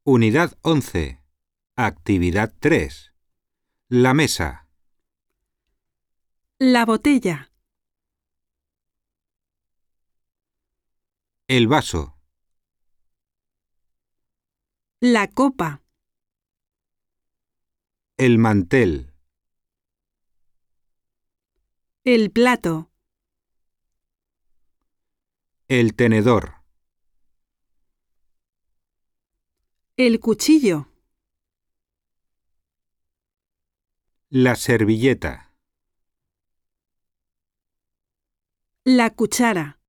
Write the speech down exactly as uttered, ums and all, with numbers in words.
Unidad once. Actividad tres. La mesa. La botella. El vaso. La copa. El mantel. El plato. El tenedor. El cuchillo. La servilleta. La cuchara.